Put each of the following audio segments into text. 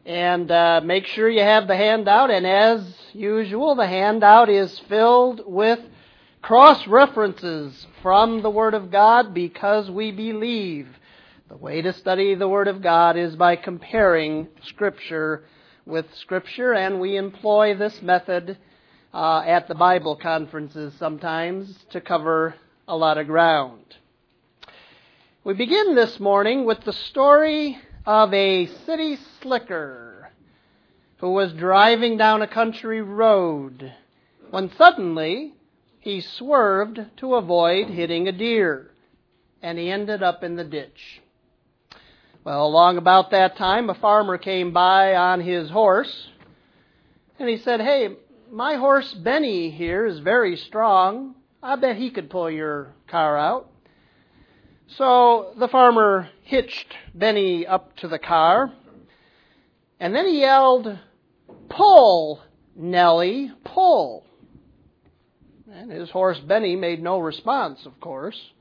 And make sure you have the handout. And as usual, the handout is filled with cross-references from the Word of God, because we believe the way to study the Word of God is by comparing Scripture with Scripture, and we employ this method at the Bible conferences sometimes to cover a lot of ground. We begin this morning with the story of a city slicker who was driving down a country road when suddenly he swerved to avoid hitting a deer, and he ended up in the ditch. Well, along about that time, a farmer came by on his horse, and he said, "Hey, my horse Benny here is very strong. I bet he could pull your car out." So the farmer hitched Benny up to the car, and then he yelled, "Pull, Nellie, pull." And his horse Benny made no response, of course.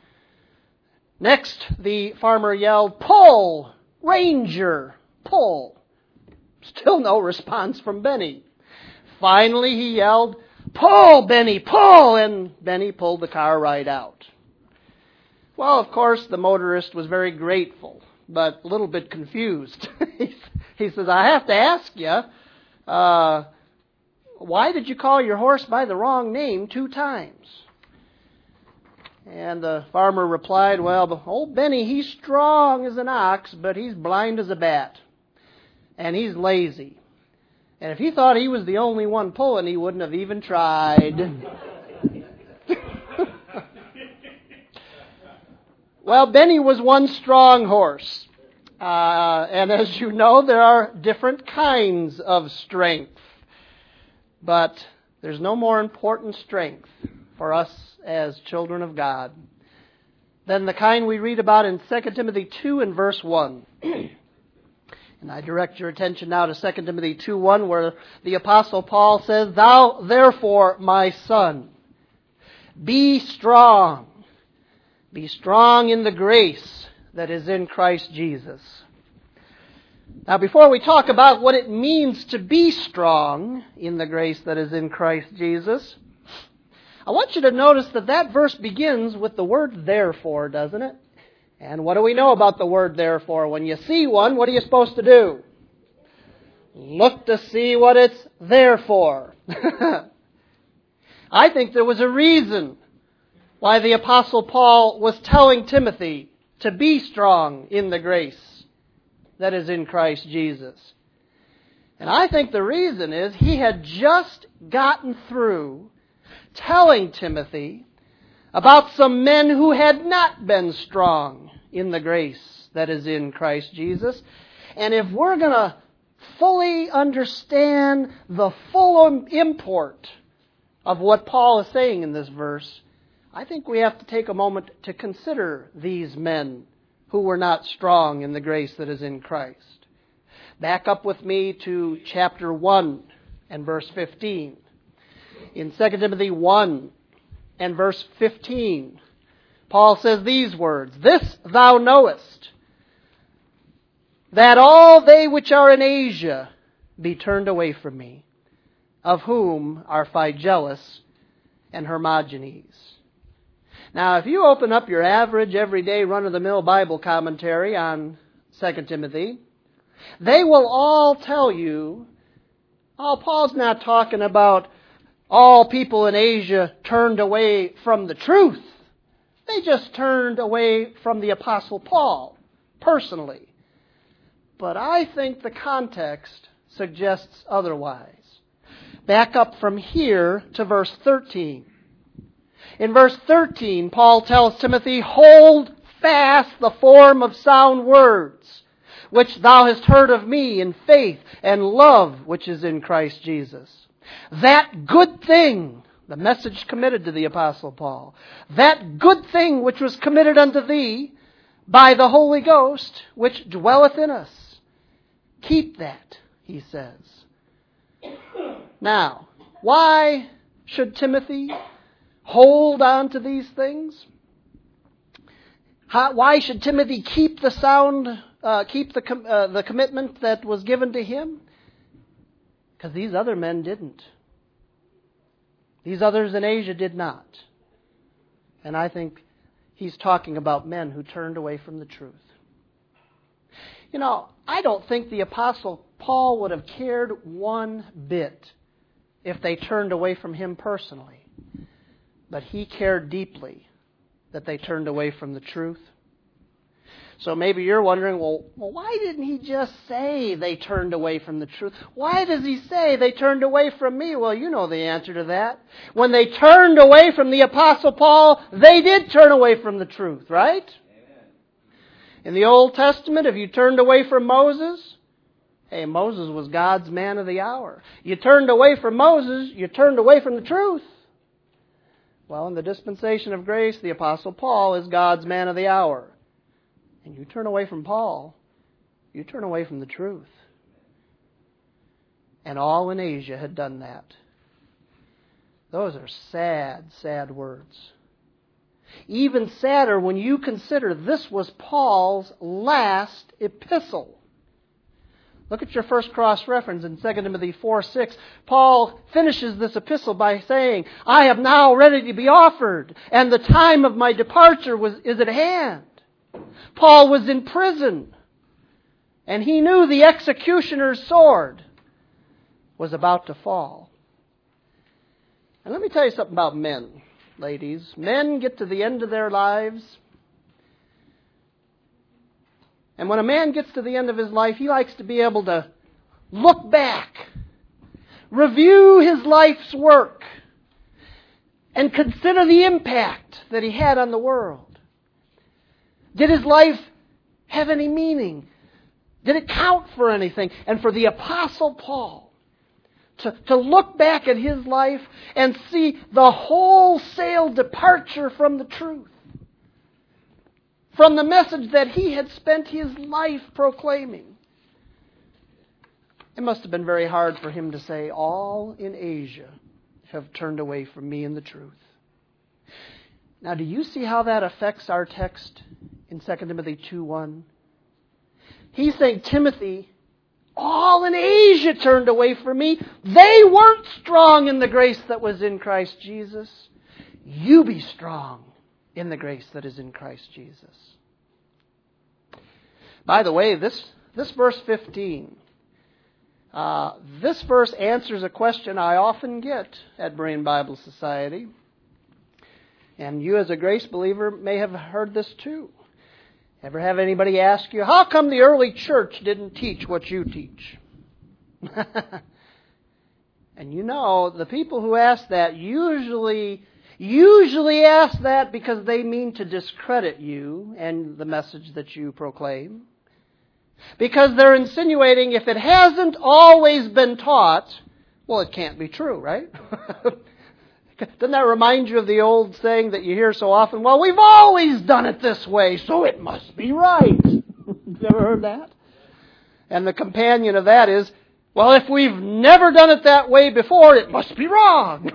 Next, the farmer yelled, "Pull, Ranger, pull." Still no response from Benny. Finally, he yelled, "Pull, Benny, pull!" And Benny pulled the car right out. Well, of course, the motorist was very grateful, but a little bit confused. He says, "I have to ask you, why did you call your horse by the wrong name 2 times? And the farmer replied, "Well, old Benny, he's strong as an ox, but he's blind as a bat. And he's lazy. And if he thought he was the only one pulling, he wouldn't have even tried." Well, Benny was one strong horse. And as you know, there are different kinds of strength. But there's no more important strength for us as children of God than the kind we read about in 2 Timothy 2 and verse 1. And I direct your attention now to 2 Timothy 2:1, where the Apostle Paul says, "Thou therefore, my son, be strong. Be strong in the grace that is in Christ Jesus." Now, before we talk about what it means to be strong in the grace that is in Christ Jesus, I want you to notice that verse begins with the word therefore, doesn't it? And what do we know about the word therefore? When you see one, what are you supposed to do? Look to see what it's there for. I think there was a reason why the Apostle Paul was telling Timothy to be strong in the grace that is in Christ Jesus. And I think the reason is he had just gotten through telling Timothy about some men who had not been strong in the grace that is in Christ Jesus. And if we're going to fully understand the full import of what Paul is saying in this verse, I think we have to take a moment to consider these men who were not strong in the grace that is in Christ. Back up with me to chapter 1 and verse 15. In 2 Timothy 1 and verse 15, Paul says these words, "This thou knowest, that all they which are in Asia be turned away from me, of whom are Phygellus and Hermogenes." Now, if you open up your average, everyday, run-of-the-mill Bible commentary on 2 Timothy, they will all tell you, oh, Paul's not talking about all people in Asia turned away from the truth. They just turned away from the Apostle Paul, personally. But I think the context suggests otherwise. Back up from here to verse 13. In verse 13, Paul tells Timothy, "Hold fast the form of sound words, which thou hast heard of me in faith and love which is in Christ Jesus. That good thing," the message committed to the Apostle Paul, "that good thing which was committed unto thee by the Holy Ghost, which dwelleth in us. Keep that," he says. Now, why should Timothy hold on to these things? Why should Timothy keep the sound keep the commitment that was given to him? Because these other men didn't. These others in Asia did not. And I think he's talking about men who turned away from the truth. You know, I don't think the Apostle Paul would have cared one bit if they turned away from him personally. But he cared deeply that they turned away from the truth. So maybe you're wondering, well, why didn't he just say they turned away from the truth? Why does he say they turned away from me? Well, you know the answer to that. When they turned away from the Apostle Paul, they did turn away from the truth, right? Amen. In the Old Testament, if you turned away from Moses, hey, Moses was God's man of the hour. You turned away from Moses, you turned away from the truth. Well, in the dispensation of grace, the Apostle Paul is God's man of the hour. And you turn away from Paul, you turn away from the truth. And all in Asia had done that. Those are sad, sad words. Even sadder when you consider this was Paul's last epistle. Look at your first cross-reference in 2 Timothy 4:6. Paul finishes this epistle by saying, I am now ready to be offered, and the time of my departure is at hand. Paul was in prison, and he knew the executioner's sword was about to fall. And let me tell you something about men, ladies. Men get to the end of their lives, and when a man gets to the end of his life, he likes to be able to look back, review his life's work, and consider the impact that he had on the world. Did his life have any meaning? Did it count for anything? And for the Apostle Paul to look back at his life and see the wholesale departure from the truth, from the message that he had spent his life proclaiming. It must have been very hard for him to say, all in Asia have turned away from me and the truth. Now, do you see how that affects our text in 2 Timothy 2:1? He's saying, Timothy, all in Asia turned away from me. They weren't strong in the grace that was in Christ Jesus. You be strong in the grace that is in Christ Jesus. By the way, this verse 15, this verse answers a question I often get at Berean Bible Society. And you as a grace believer may have heard this too. Ever have anybody ask you, how come the early church didn't teach what you teach? And you know, the people who ask that usually ask that because they mean to discredit you and the message that you proclaim. Because they're insinuating if it hasn't always been taught, well, it can't be true, right? Doesn't that remind you of the old saying that you hear so often? Well, we've always done it this way, so it must be right. You ever heard that? And the companion of that is, well, if we've never done it that way before, it must be wrong.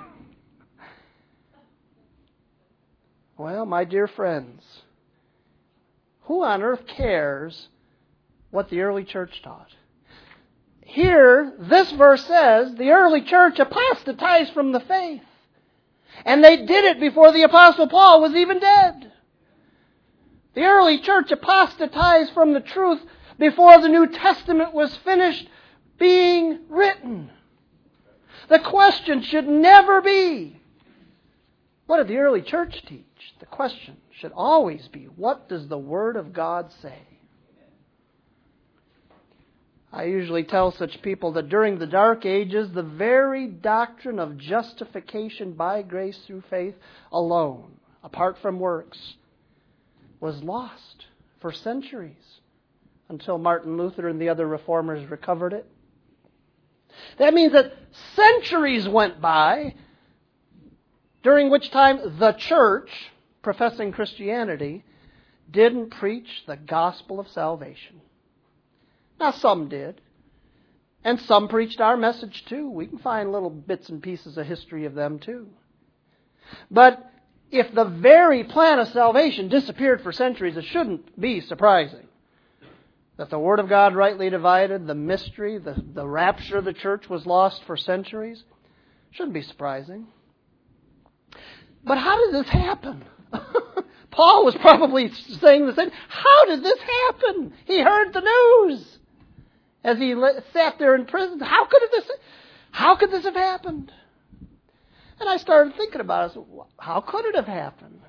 Well, my dear friends, who on earth cares what the early church taught? Here, this verse says, the early church apostatized from the faith. And they did it before the Apostle Paul was even dead. The early church apostatized from the truth before the New Testament was finished being written. The question should never be, what did the early church teach? The question should always be, what does the Word of God say? I usually tell such people that during the Dark Ages, the very doctrine of justification by grace through faith alone, apart from works, was lost for centuries until Martin Luther and the other reformers recovered it. That means that centuries went by, during which time the church, professing Christianity, didn't preach the gospel of salvation. Now, some did. And some preached our message too. We can find little bits and pieces of history of them too. But if the very plan of salvation disappeared for centuries, it shouldn't be surprising that the Word of God rightly divided, the mystery, the rapture of the church was lost for centuries. Shouldn't be surprising. But how did this happen? Paul was probably saying the same. How did this happen? He heard the news as he sat there in prison. How could this have happened? And I started thinking about it. How could it have happened?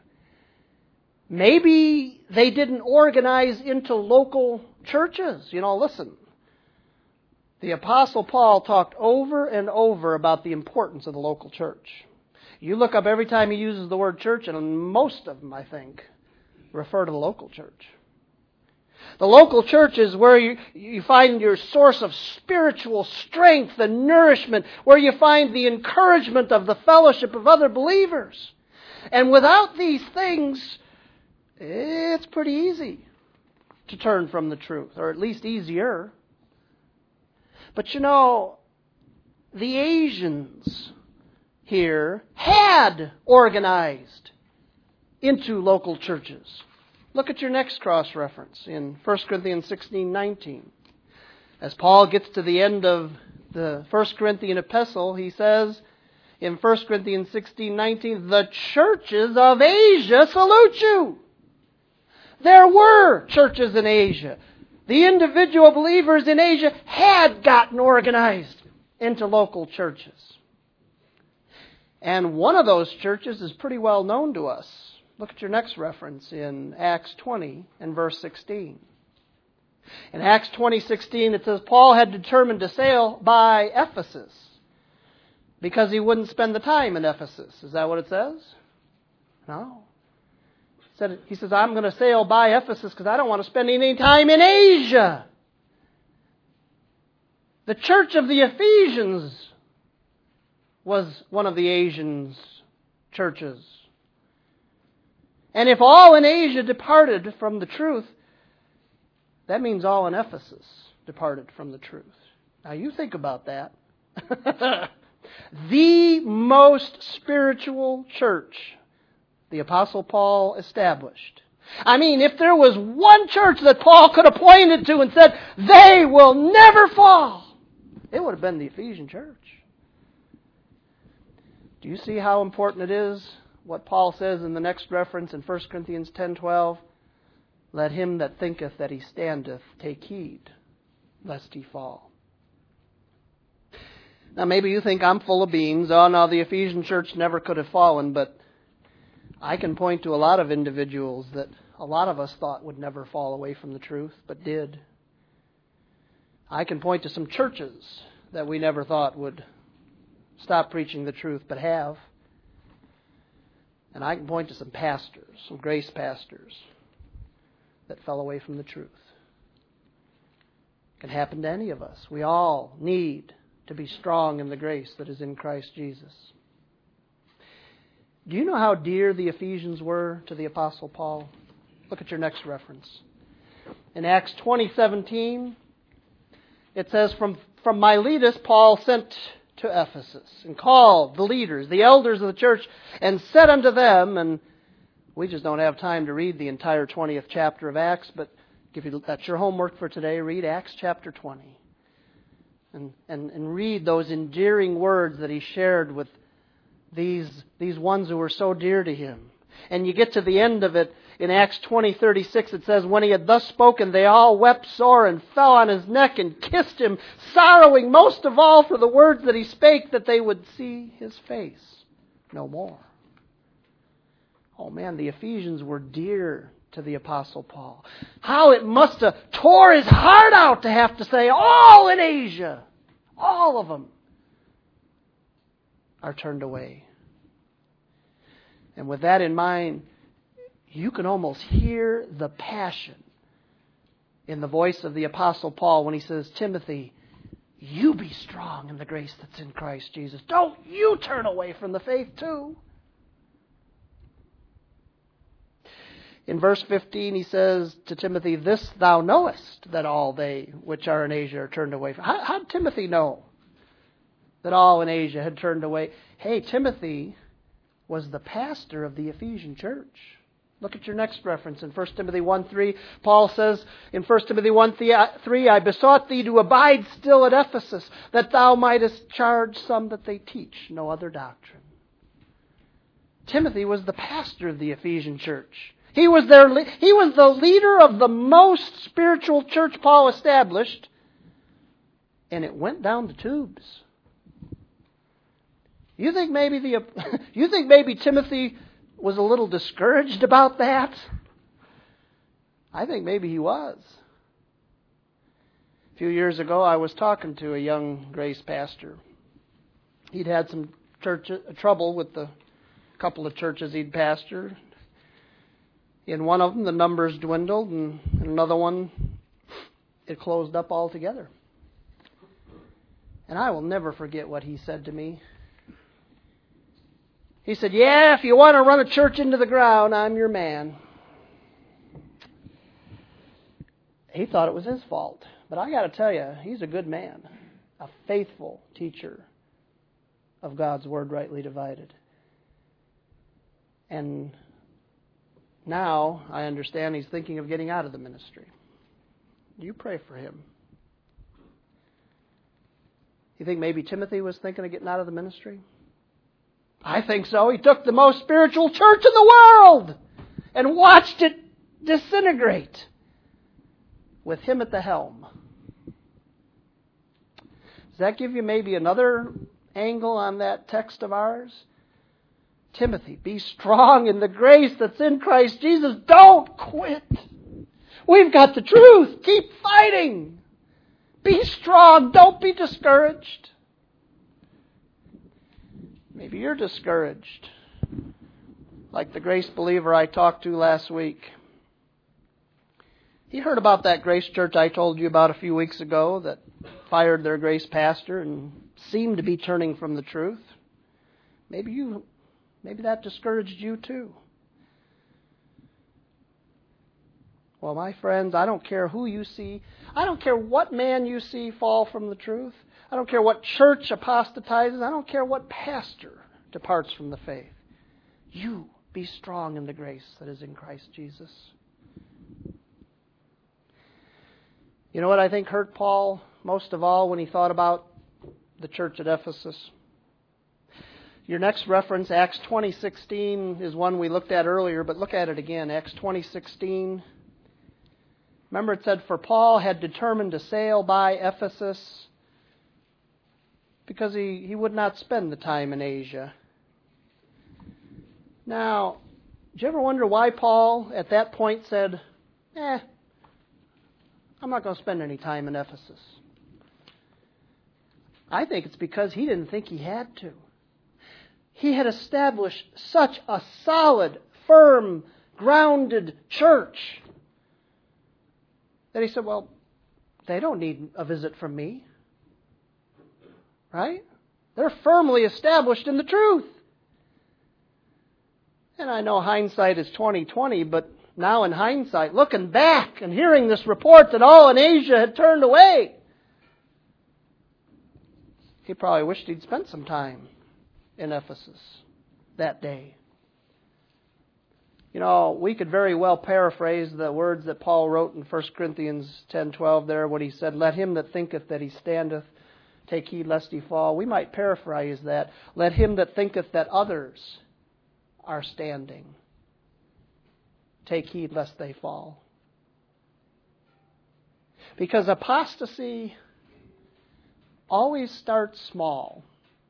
Maybe they didn't organize into local churches. Listen. The Apostle Paul talked over and over about the importance of the local church. You look up every time he uses the word church, and most of them, I think, refer to the local church. The local church is where you find your source of spiritual strength and nourishment, where you find the encouragement of the fellowship of other believers. And without these things, it's pretty easy to turn from the truth, or at least easier. But the Asians here had organized into local churches. Look at your next cross-reference in 1 Corinthians 16:19. As Paul gets to the end of the 1 Corinthian epistle, he says in 1 Corinthians 16:19, "The churches of Asia salute you." There were churches in Asia. The individual believers in Asia had gotten organized into local churches. And one of those churches is pretty well known to us. Look at your next reference in Acts 20 and verse 16. In Acts 20:16 it says, Paul had determined to sail by Ephesus because he wouldn't spend the time in Ephesus. Is that what it says? No. He says, I'm going to sail by Ephesus because I don't want to spend any time in Asia. The church of the Ephesians was one of the Asian churches. And if all in Asia departed from the truth, that means all in Ephesus departed from the truth. Now you think about that. The most spiritual church the Apostle Paul established. I mean, if there was one church that Paul could have pointed to and said, they will never fall, it would have been the Ephesian church. Do you see how important it is what Paul says in the next reference in 1 Corinthians 10:12? Let him that thinketh that he standeth take heed, lest he fall. Now maybe you think I'm full of beans. Oh no, the Ephesian church never could have fallen, but I can point to a lot of individuals that a lot of us thought would never fall away from the truth, but did. I can point to some churches that we never thought would stop preaching the truth, but have. And I can point to some pastors, some grace pastors, that fell away from the truth. It can happen to any of us. We all need to be strong in the grace that is in Christ Jesus. Do you know how dear the Ephesians were to the Apostle Paul? Look at your next reference. In Acts 20:17, it says, From Miletus, Paul sent to Ephesus and called the leaders, the elders of the church, and said unto them, and we just don't have time to read the entire 20th chapter of Acts, but that's your homework for today. Read Acts chapter 20 and read those endearing words that he shared with these ones who were so dear to him. And you get to the end of it, in Acts 20:36, it says, When he had thus spoken, they all wept sore and fell on his neck and kissed him, sorrowing most of all for the words that he spake, that they would see his face no more. Oh man, the Ephesians were dear to the Apostle Paul. How it must have tore his heart out to have to say, all in Asia, all of them are turned away. And with that in mind, you can almost hear the passion in the voice of the Apostle Paul when he says, Timothy, you be strong in the grace that's in Christ Jesus. Don't you turn away from the faith too. In verse 15, he says to Timothy, This thou knowest, that all they which are in Asia are turned away from. How did Timothy know that all in Asia had turned away? Hey, Timothy was the pastor of the Ephesian church. Look at your next reference in 1 Timothy 1:3. Paul says in 1 Timothy 1:3, I besought thee to abide still at Ephesus, that thou mightest charge some that they teach no other doctrine. Timothy was the pastor of the Ephesian church. He was the leader of the most spiritual church Paul established, and it went down the tubes. You think maybe Timothy was a little discouraged about that? I think maybe he was. A few years ago, I was talking to a young Grace pastor. He'd had some trouble with the couple of churches he'd pastored. In one of them, the numbers dwindled, and in another one, it closed up altogether. And I will never forget what he said to me. He said, yeah, if you want to run a church into the ground, I'm your man. He thought it was his fault. But I got to tell you, he's a good man, a faithful teacher of God's Word rightly divided. And now I understand he's thinking of getting out of the ministry. You pray for him. You think maybe Timothy was thinking of getting out of the ministry? I think so. He took the most spiritual church in the world and watched it disintegrate with him at the helm. Does that give you maybe another angle on that text of ours? Timothy, be strong in the grace that's in Christ Jesus. Don't quit. We've got the truth. Keep fighting. Be strong. Don't be discouraged. Maybe you're discouraged, like the Grace believer I talked to last week. He heard about that Grace church I told you about a few weeks ago that fired their Grace pastor and seemed to be turning from the truth. Maybe that discouraged you too. Well, my friends, I don't care who you see. I don't care what man you see fall from the truth. I don't care what church apostatizes. I don't care what pastor departs from the faith. You be strong in the grace that is in Christ Jesus. You know what I think hurt Paul most of all when he thought about the church at Ephesus? Your next reference, Acts 20:16, is one we looked at earlier, but look at it again, Acts 20:16. Remember it said, for Paul had determined to sail by Ephesus because he would not spend the time in Asia. Now, did you ever wonder why Paul at that point said, I'm not going to spend any time in Ephesus? I think it's because he didn't think he had to. He had established such a solid, firm, grounded church that he said, well, they don't need a visit from me. Right? They're firmly established in the truth. And I know hindsight is 20/20, but now in hindsight, looking back and hearing this report that all in Asia had turned away, he probably wished he'd spent some time in Ephesus that day. You know, we could very well paraphrase the words that Paul wrote in 1 Corinthians 10:12 there when he said, let him that thinketh that he standeth take heed lest he fall. We might paraphrase that. Let him that thinketh that others are standing take heed lest they fall. Because apostasy always starts small.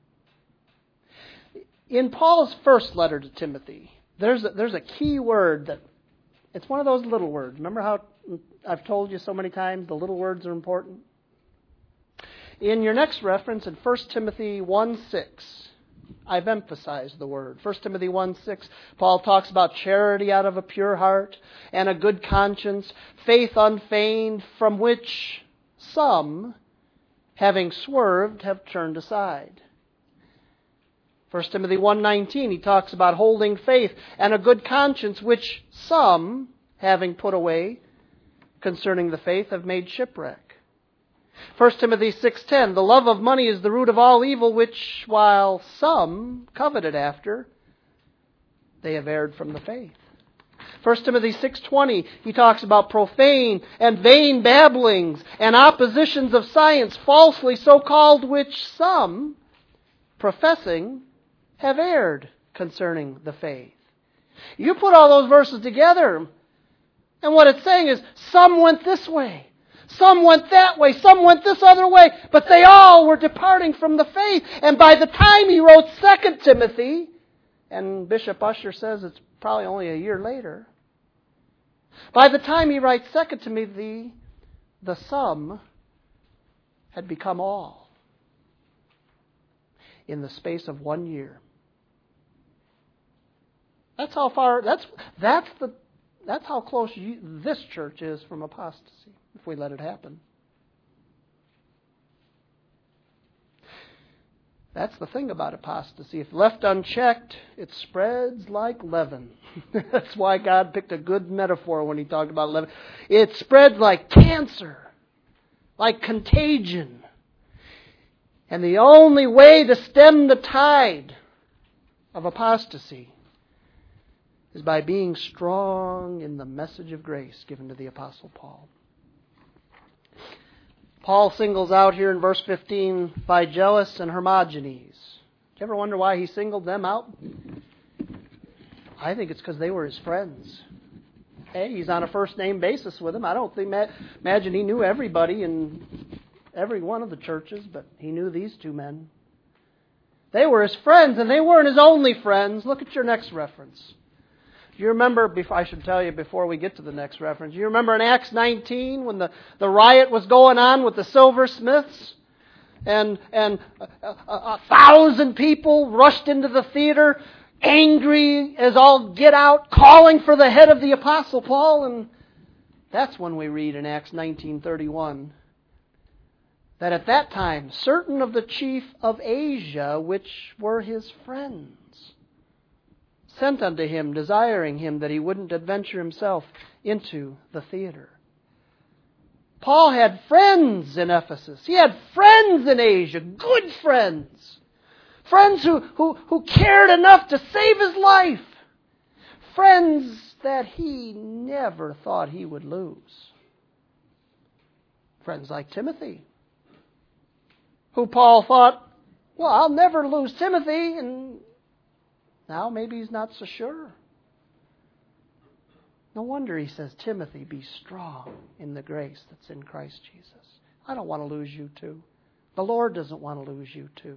In Paul's first letter to Timothy, there's a key word that it's one of those little words. Remember how I've told you so many times the little words are important? In your next reference, in 1 Timothy 1:6, I've emphasized the word. 1 Timothy 1:6, Paul talks about charity out of a pure heart and a good conscience, faith unfeigned, from which some, having swerved, have turned aside. 1 Timothy 1:19, he talks about holding faith and a good conscience, which some, having put away concerning the faith, have made shipwreck. 1 Timothy 6:10, the love of money is the root of all evil, which while some coveted after, they have erred from the faith. 1 Timothy 6:20, he talks about profane and vain babblings and oppositions of science, falsely so called, which some, professing, have erred concerning the faith. You put all those verses together, and what it's saying is, some went this way, some went that way, some went this other way, but they all were departing from the faith. And by the time he wrote 2 Timothy, and Bishop Ussher says it's probably only a year later, by the time he writes 2 Timothy, the some had become all in the space of 1 year. That's how far. That's how close this church is from apostasy, if we let it happen. That's the thing about apostasy. If left unchecked, it spreads like leaven. That's why God picked a good metaphor when He talked about leaven. It spreads like cancer, like contagion. And the only way to stem the tide of apostasy is by being strong in the message of grace given to the Apostle Paul. Paul singles out here in verse 15 Phygellus and Hermogenes. Do you ever wonder why he singled them out? I think it's because they were his friends. Hey, he's on a first-name basis with them. I don't imagine he knew everybody in every one of the churches, but he knew these two men. They were his friends, and they weren't his only friends. Look at your next reference. You remember, I should tell you before we get to the next reference, you remember in Acts 19 when the riot was going on with the silversmiths? And 1,000 people rushed into the theater, angry as all get out, calling for the head of the Apostle Paul. And that's when we read in Acts 19:31 that at that time certain of the chief of Asia, which were his friends, sent unto him, desiring him that he wouldn't adventure himself into the theater. Paul had friends in Ephesus. He had friends in Asia, good friends. Friends who cared enough to save his life. Friends that he never thought he would lose. Friends like Timothy, who Paul thought, well, I'll never lose Timothy, and now maybe he's not so sure. No wonder he says, Timothy, be strong in the grace that's in Christ Jesus. I don't want to lose you too. The Lord doesn't want to lose you too.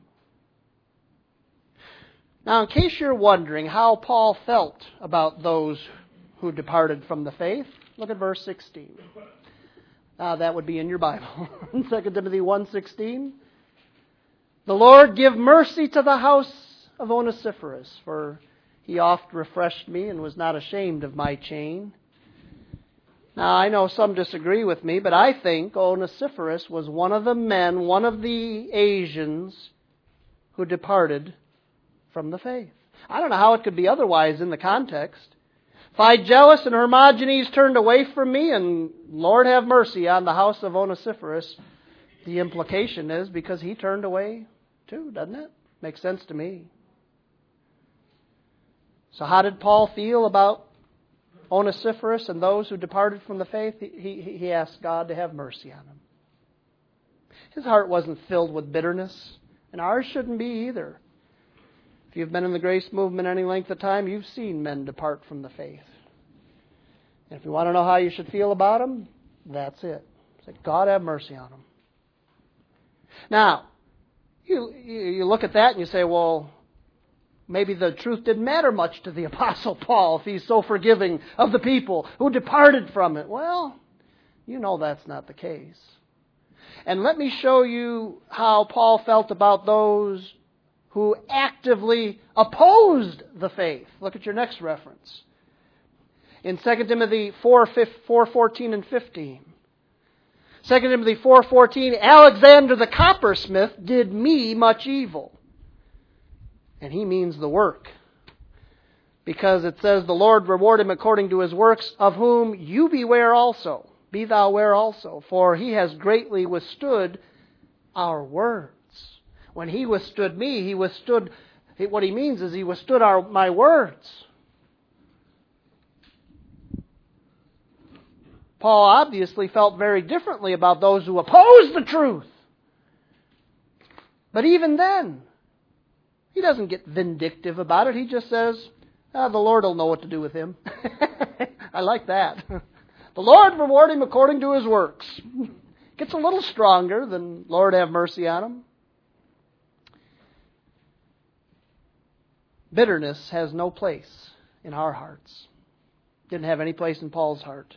Now, in case you're wondering how Paul felt about those who departed from the faith, look at verse 16. That would be in your Bible. 2 Timothy 1:16. The Lord give mercy to the house of Onesiphorus, for he oft refreshed me and was not ashamed of my chain. Now, I know some disagree with me, but I think Onesiphorus was one of the men, one of the Asians who departed from the faith. I don't know how it could be otherwise in the context. Phygellus and Hermogenes turned away from me, and Lord have mercy on the house of Onesiphorus. The implication is because he turned away too, doesn't it? Makes sense to me. So how did Paul feel about Onesiphorus and those who departed from the faith? He asked God to have mercy on him. His heart wasn't filled with bitterness, and ours shouldn't be either. If you've been in the grace movement any length of time, you've seen men depart from the faith. And if you want to know how you should feel about them, that's it. Say, God have mercy on them. Now, you look at that and you say, well, maybe the truth didn't matter much to the Apostle Paul if he's so forgiving of the people who departed from it. Well, you know that's not the case. And let me show you how Paul felt about those who actively opposed the faith. Look at your next reference. In 2 Timothy 4:14 and 15. 2 Timothy 4:14, Alexander the coppersmith did me much evil. And he means the work. Because it says, the Lord reward him according to his works, of whom you beware also. Be thou aware also. For he has greatly withstood our words. When he withstood me, he withstood, what he means is he withstood my words. Paul obviously felt very differently about those who opposed the truth. But even then, he doesn't get vindictive about it. He just says, the Lord will know what to do with him. I like that. The Lord reward him according to his works. Gets a little stronger than Lord have mercy on him. Bitterness has no place in our hearts. Didn't have any place in Paul's heart.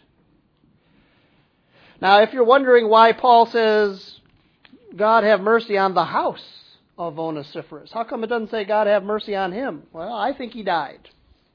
Now, if you're wondering why Paul says, God have mercy on the house of Onesiphorus, how come it doesn't say God have mercy on him? Well, I think he died.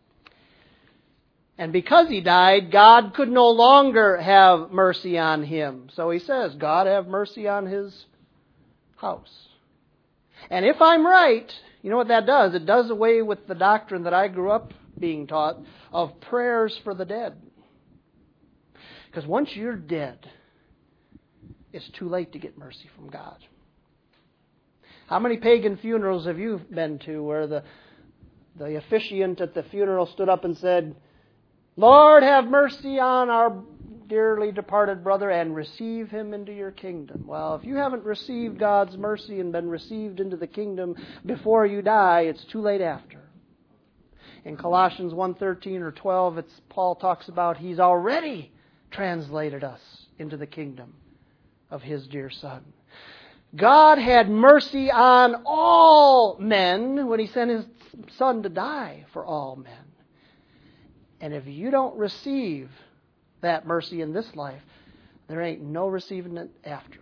And because he died, God could no longer have mercy on him. So he says, God have mercy on his house. And if I'm right, you know what that does? It does away with the doctrine that I grew up being taught of prayers for the dead. Because once you're dead, it's too late to get mercy from God. How many pagan funerals have you been to where the officiant at the funeral stood up and said, Lord, have mercy on our dearly departed brother and receive him into your kingdom. Well, if you haven't received God's mercy and been received into the kingdom before you die, it's too late after. In Colossians 1:13 or 12, Paul talks about he's already translated us into the kingdom of his dear Son. God had mercy on all men when he sent his Son to die for all men. And if you don't receive that mercy in this life, there ain't no receiving it after.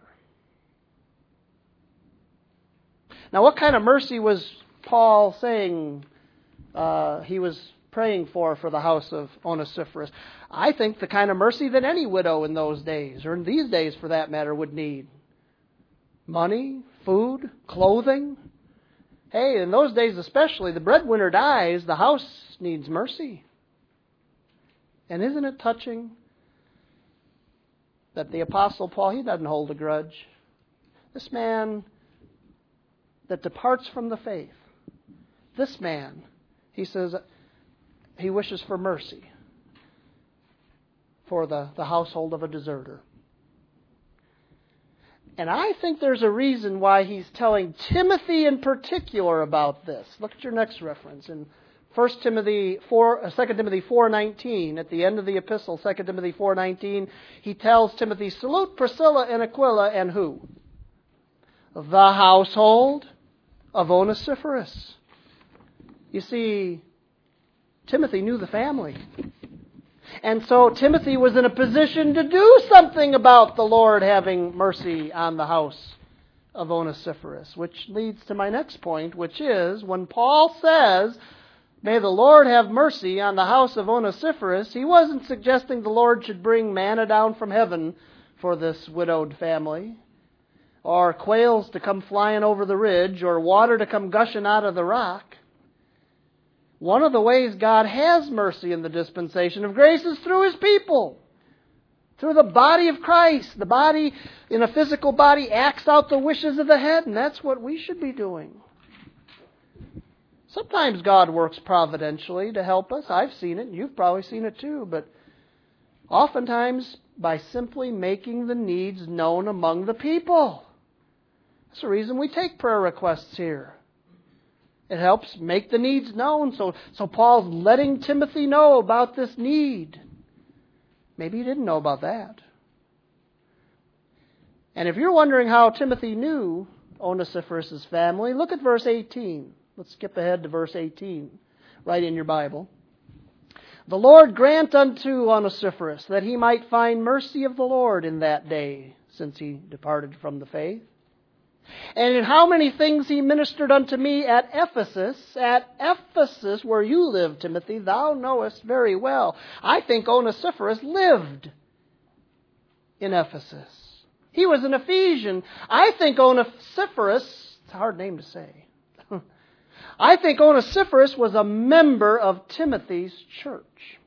Now, what kind of mercy was Paul saying he was praying for the house of Onesiphorus? I think the kind of mercy that any widow in those days, or in these days for that matter, would need. Money, food, clothing. Hey, in those days especially, the breadwinner dies, the house needs mercy. And isn't it touching that the Apostle Paul, he doesn't hold a grudge. This man that departs from the faith, this man, he says, he wishes for mercy for the household of a deserter. And I think there's a reason why he's telling Timothy in particular about this. Look at your next reference in 2 Timothy 4:19, at the end of the epistle, 2 Timothy 4:19, he tells Timothy, salute Priscilla and Aquila and who? The household of Onesiphorus. You see, Timothy knew the family. And so Timothy was in a position to do something about the Lord having mercy on the house of Onesiphorus, which leads to my next point, which is when Paul says, may the Lord have mercy on the house of Onesiphorus, he wasn't suggesting the Lord should bring manna down from heaven for this widowed family, or quails to come flying over the ridge, or water to come gushing out of the rock. One of the ways God has mercy in the dispensation of grace is through His people. Through the body of Christ. The body, in a physical body, acts out the wishes of the head, and that's what we should be doing. Sometimes God works providentially to help us. I've seen it, and you've probably seen it too, but oftentimes by simply making the needs known among the people. That's the reason we take prayer requests here. It helps make the needs known. So Paul's letting Timothy know about this need. Maybe he didn't know about that. And if you're wondering how Timothy knew Onesiphorus' family, look at verse 18. Let's skip ahead to verse 18, right in your Bible. The Lord grant unto Onesiphorus that he might find mercy of the Lord in that day, since he departed from the faith. And in how many things he ministered unto me at Ephesus, where you live, Timothy, thou knowest very well. I think Onesiphorus lived in Ephesus. He was an Ephesian. I think Onesiphorus, it's a hard name to say. I think Onesiphorus was a member of Timothy's church.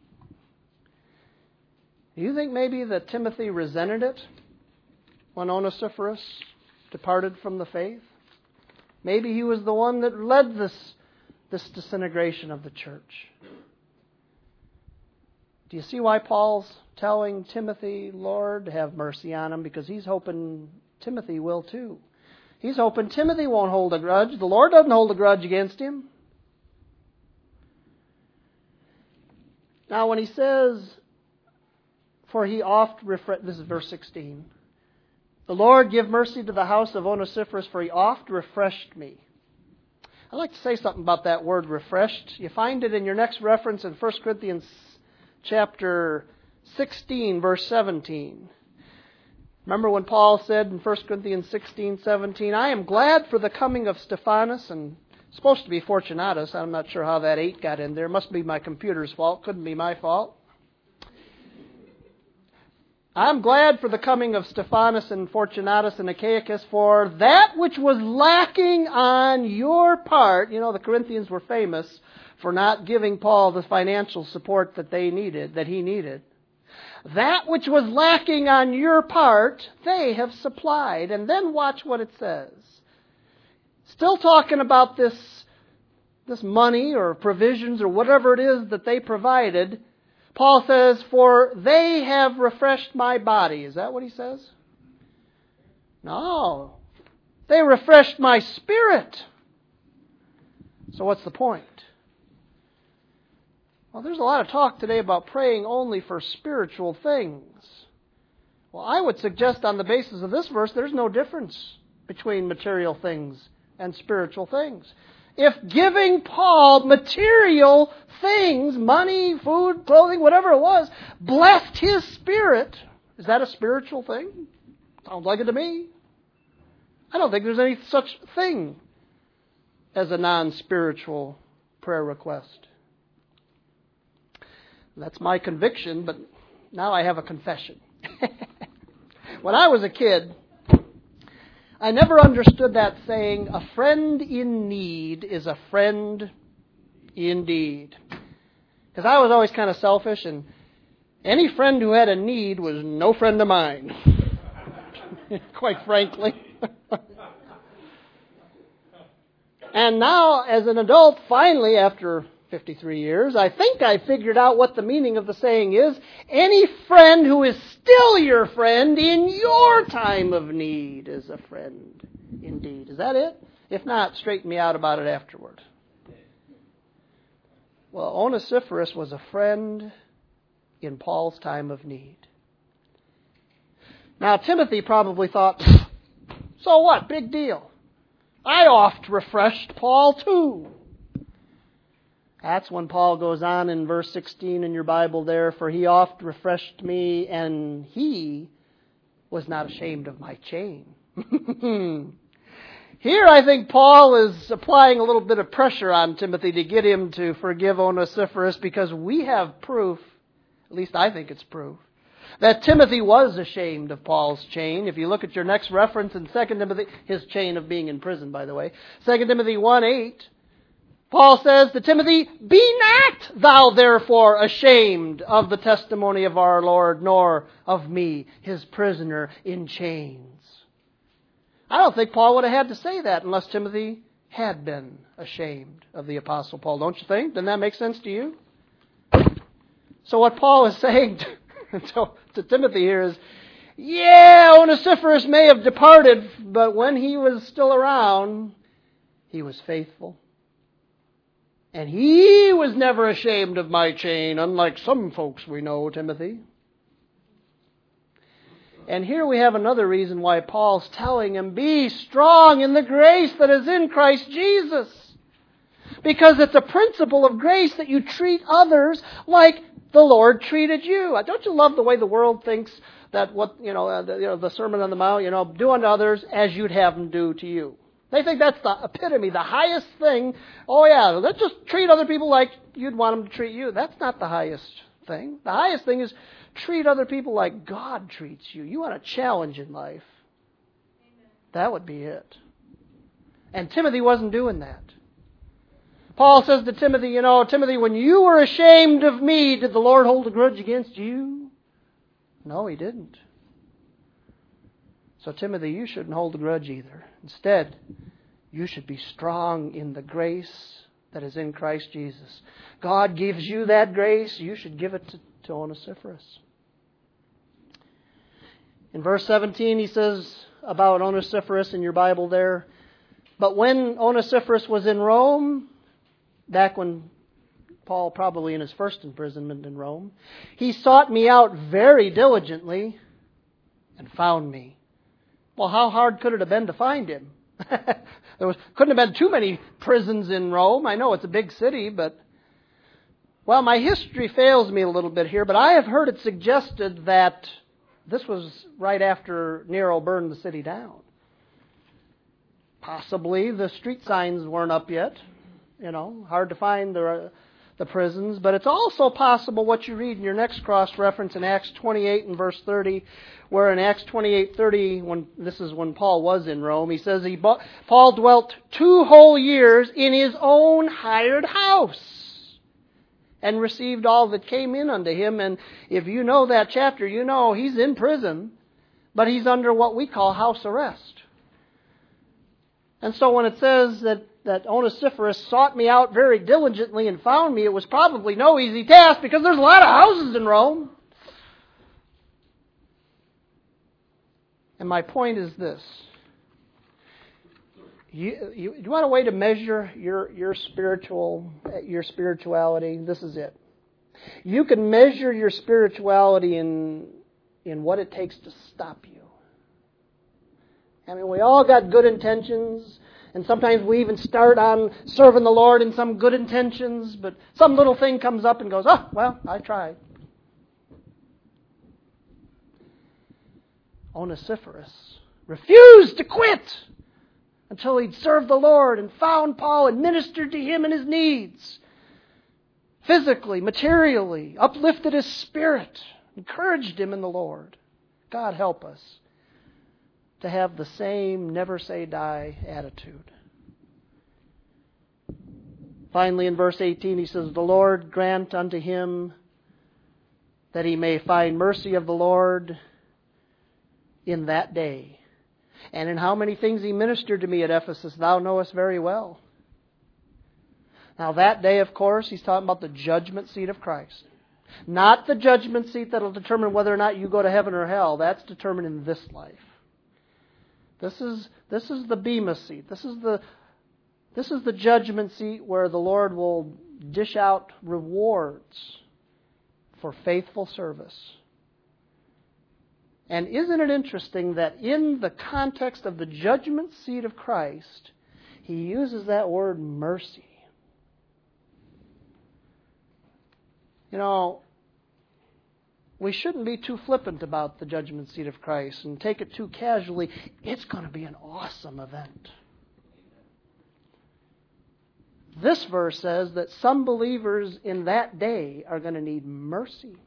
Do you think maybe that Timothy resented it when Onesiphorus departed from the faith? Maybe he was the one that led this disintegration of the church. Do you see why Paul's telling Timothy, Lord, have mercy on him? Because he's hoping Timothy will too. He's hoping Timothy won't hold a grudge. The Lord doesn't hold a grudge against him. Now when he says, for he oft refreshed, this is verse 16. The Lord give mercy to the house of Onesiphorus, for he oft refreshed me. I'd like to say something about that word refreshed. You find it in your next reference in 1 Corinthians chapter 16, verse 17. Remember when Paul said in 1 Corinthians 16:17, I am glad for the coming of Stephanas, and it's supposed to be Fortunatus. I'm not sure how that 8 got in there. It must be my computer's fault. Couldn't be my fault. I'm glad for the coming of Stephanas and Fortunatus and Achaicus, for that which was lacking on your part. You know, the Corinthians were famous for not giving Paul the financial support that he needed. That which was lacking on your part, they have supplied. And then watch what it says. Still talking about this money or provisions or whatever it is that they provided. Paul says, for they have refreshed my body. Is that what he says? No. They refreshed my spirit. So what's the point? Well, there's a lot of talk today about praying only for spiritual things. Well, I would suggest on the basis of this verse, there's no difference between material things and spiritual things. If giving Paul material things, money, food, clothing, whatever it was, blessed his spirit, is that a spiritual thing? Sounds like it to me. I don't think there's any such thing as a non-spiritual prayer request. That's my conviction, but now I have a confession. When I was a kid, I never understood that saying, a friend in need is a friend indeed. Because I was always kind of selfish, and any friend who had a need was no friend of mine. Quite frankly. And now, as an adult, finally, after 53 years, I think I figured out what the meaning of the saying is. Any friend who is still your friend in your time of need is a friend indeed. Is that it? If not, straighten me out about it afterward. Well, Onesiphorus was a friend in Paul's time of need. Now, Timothy probably thought, so what? Big deal. I oft refreshed Paul too. That's when Paul goes on in verse 16 in your Bible there, for he oft refreshed me, and he was not ashamed of my chain. Here I think Paul is applying a little bit of pressure on Timothy to get him to forgive Onesiphorus, because we have proof, at least I think it's proof, that Timothy was ashamed of Paul's chain. If you look at your next reference in 2 Timothy, his chain of being in prison, by the way, 2 Timothy 1:8, Paul says to Timothy, be not thou therefore ashamed of the testimony of our Lord, nor of me, his prisoner in chains. I don't think Paul would have had to say that unless Timothy had been ashamed of the Apostle Paul. Don't you think? Doesn't that make sense to you? So what Paul is saying to Timothy here is, yeah, Onesiphorus may have departed, but when he was still around, he was faithful. And he was never ashamed of my chain, unlike some folks we know, Timothy. And here we have another reason why Paul's telling him, be strong in the grace that is in Christ Jesus. Because it's a principle of grace that you treat others like the Lord treated you. Don't you love the way the world thinks that the Sermon on the Mount, do unto others as you'd have them do to you. They think that's the epitome, the highest thing. Oh yeah, let's just treat other people like you'd want them to treat you. That's not the highest thing. The highest thing is treat other people like God treats you. You want a challenge in life. Amen. That would be it. And Timothy wasn't doing that. Paul says to Timothy, Timothy, when you were ashamed of me, did the Lord hold a grudge against you? No, he didn't. So Timothy, you shouldn't hold a grudge either. Instead, you should be strong in the grace that is in Christ Jesus. God gives you that grace. You should give it to Onesiphorus. In verse 17, he says about Onesiphorus in your Bible there, but when Onesiphorus was in Rome, back when Paul probably in his first imprisonment in Rome, he sought me out very diligently and found me. Well, how hard could it have been to find him? Couldn't have been too many prisons in Rome. I know it's a big city, but... Well, my history fails me a little bit here, but I have heard it suggested that this was right after Nero burned the city down. Possibly the street signs weren't up yet. Hard to find the prisons. But it's also possible what you read in your next cross-reference in Acts 28 and verse 30, where in Acts 28:30, this is when Paul was in Rome, he says Paul dwelt 2 whole years in his own hired house and received all that came in unto him. And if you know that chapter, you know he's in prison, but he's under what we call house arrest. And so when it says that Onesiphorus sought me out very diligently and found me, it was probably no easy task because there's a lot of houses in Rome. And my point is this. You want a way to measure your spirituality? This is it. You can measure your spirituality in what it takes to stop you. I mean, we all got good intentions, and sometimes we even start on serving the Lord in some good intentions, but some little thing comes up and goes, oh, well, I tried. Onesiphorus refused to quit until he'd served the Lord and found Paul and ministered to him and his needs. Physically, materially, uplifted his spirit, encouraged him in the Lord. God help us to have the same never say die attitude. Finally, in verse 18, he says, the Lord grant unto him that he may find mercy of the Lord in that day. And in how many things he ministered to me at Ephesus, thou knowest very well. Now that day, of course, he's talking about the judgment seat of Christ. Not the judgment seat that will determine whether or not you go to heaven or hell. That's determined in this life. This is the Bema seat. This is the judgment seat where the Lord will dish out rewards for faithful service. And isn't it interesting that in the context of the judgment seat of Christ, he uses that word mercy. We shouldn't be too flippant about the judgment seat of Christ and take it too casually. It's going to be an awesome event. This verse says that some believers in that day are going to need mercy.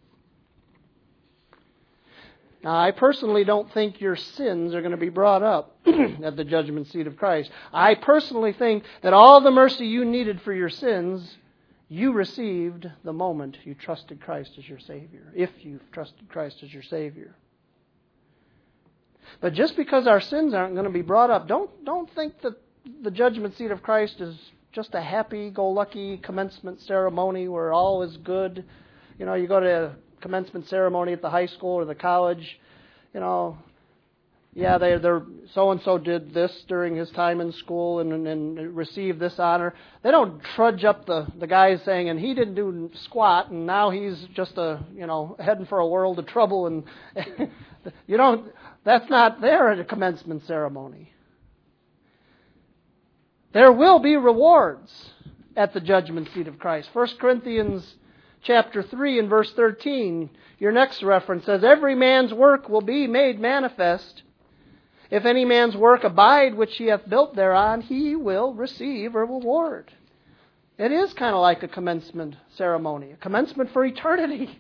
Now, I personally don't think your sins are going to be brought up at the judgment seat of Christ. I personally think that all the mercy you needed for your sins, you received the moment you trusted Christ as your Savior, if you've trusted Christ as your Savior. But just because our sins aren't going to be brought up, don't think that the judgment seat of Christ is just a happy-go-lucky commencement ceremony where all is good. You go to a commencement ceremony at the high school or the college, they're so-and-so did this during his time in school and received this honor. They don't trudge up the guy saying, and he didn't do squat, and now he's just heading for a world of trouble. And that's not there at a commencement ceremony. There will be rewards at the judgment seat of Christ. 1 Corinthians chapter 3 and verse 13, your next reference says, every man's work will be made manifest. If any man's work abide which he hath built thereon, he will receive a reward. It is kind of like a commencement ceremony, a commencement for eternity.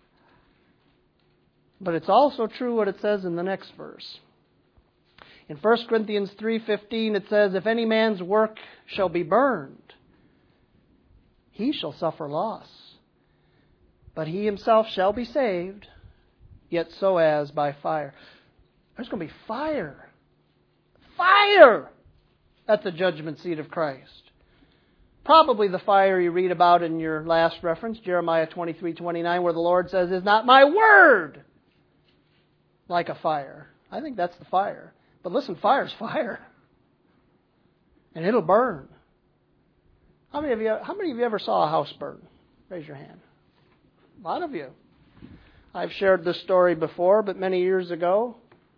But it's also true what it says in the next verse. In 1 Corinthians 3:15 it says, if any man's work shall be burned, he shall suffer loss. But he himself shall be saved, yet so as by fire. There's going to be fire. Fire at the judgment seat of Christ. probably the fire you read about in your last reference, Jeremiah 23:29, where the Lord says, "Is not my word like a fire?" I think that's the fire. But listen, fire's fire. And it'll burn. How many of you ever saw a house burn? Raise your hand. A lot of you. I've shared this story before, but many years ago,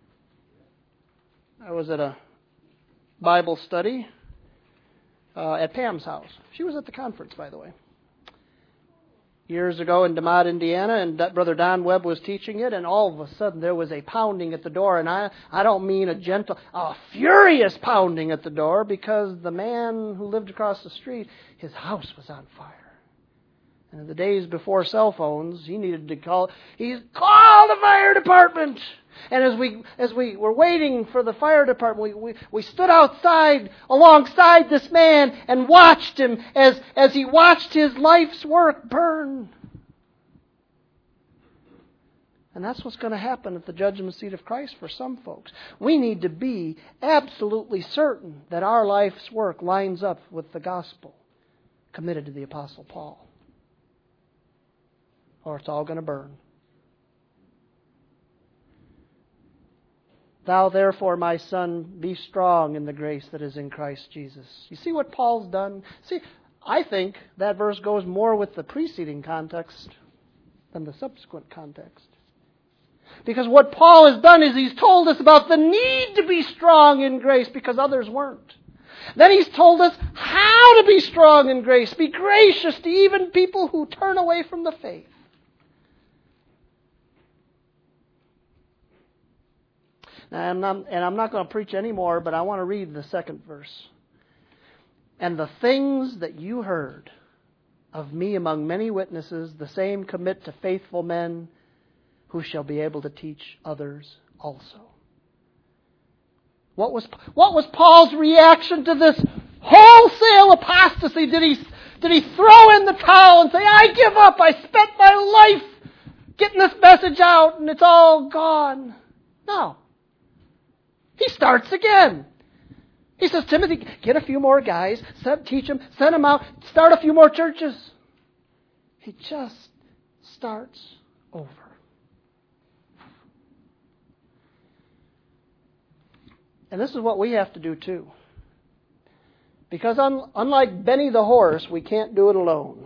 I was at a Bible study at Pam's house. She was at the conference, by the way. Years ago in DeMott, Indiana, and Brother Don Webb was teaching it, and all of a sudden there was a pounding at the door, and I don't mean a furious pounding at the door, because the man who lived across the street, his house was on fire. And in the days before cell phones, he called the fire department. And as we were waiting for the fire department, we stood outside alongside this man and watched him as he watched his life's work burn. And that's what's going to happen at the judgment seat of Christ for some folks. We need to be absolutely certain that our life's work lines up with the gospel committed to the Apostle Paul, or it's all going to burn. Thou therefore, my son, be strong in the grace that is in Christ Jesus. You see what Paul's done? See, I think that verse goes more with the preceding context than the subsequent context. Because what Paul has done is he's told us about the need to be strong in grace because others weren't. Then he's told us how to be strong in grace. Be gracious to even people who turn away from the faith. And I'm not going to preach anymore, but I want to read the second verse. And the things that you heard of me among many witnesses, the same commit to faithful men who shall be able to teach others also. What was Paul's reaction to this wholesale apostasy? Did he throw in the towel and say, "I give up, I spent my life getting this message out and it's all gone"? No. He starts again. He says, "Timothy, get a few more guys, teach them, send them out, start a few more churches." He just starts over. And this is what we have to do too. Because unlike Benny the horse, we can't do it alone.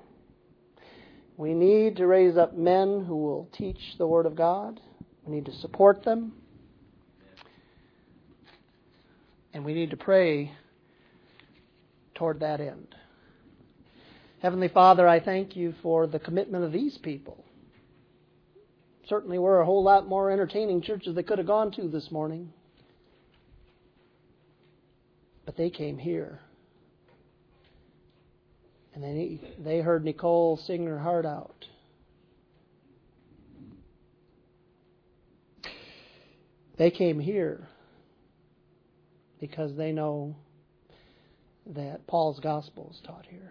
We need to raise up men who will teach the Word of God. We need to support them. And we need to pray toward that end. Heavenly Father, I thank you for the commitment of these people. Certainly we're a whole lot more entertaining churches they could have gone to this morning. But they came here. And they heard Nicole sing her heart out. They came here because they know that Paul's gospel is taught here.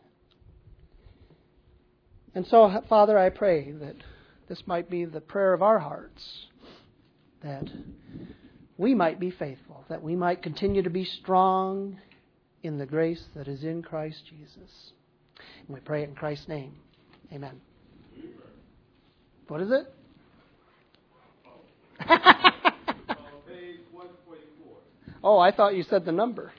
And so, Father, I pray that this might be the prayer of our hearts, that we might be faithful, that we might continue to be strong in the grace that is in Christ Jesus. And we pray it in Christ's name. Amen. What is it? Oh, I thought you said the number.